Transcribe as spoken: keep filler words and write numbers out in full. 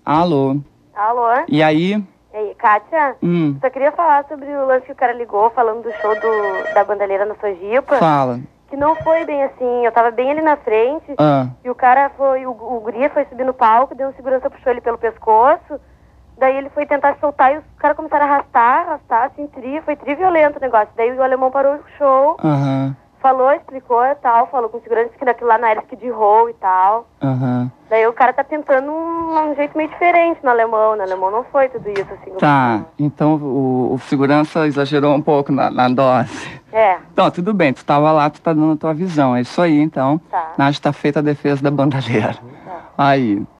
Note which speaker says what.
Speaker 1: Alô?
Speaker 2: Alô?
Speaker 1: E aí?
Speaker 2: E aí, Kátia?
Speaker 1: Hum.
Speaker 2: Só queria falar sobre o lance que o cara ligou falando do show do, da bandalheira na Sojipa.
Speaker 1: Fala.
Speaker 2: Que não foi bem assim, eu tava bem ali na frente
Speaker 1: Ah.
Speaker 2: e o cara foi, o, o guria foi subir no palco, deu um segurança, puxou ele pelo pescoço, daí ele foi tentar soltar e os caras começaram a arrastar, arrastar, assim, tri, foi tri violento o negócio. Daí o alemão parou o show,
Speaker 1: Aham.
Speaker 2: falou, explicou e tal, falou com o segurança que daquilo lá não era skid row e tal.
Speaker 1: Aham.
Speaker 2: Daí o cara tá tentando um, um jeito meio diferente no alemão, no alemão não foi tudo isso, assim.
Speaker 1: Tá, então o, o segurança exagerou um pouco na, na dose.
Speaker 2: É.
Speaker 1: Então, tudo bem, tu tava lá, tu tá dando a tua visão, é isso aí, então.
Speaker 2: Tá.
Speaker 1: Nath, tá feita a defesa da bandalheira.
Speaker 2: Tá.
Speaker 1: Aí.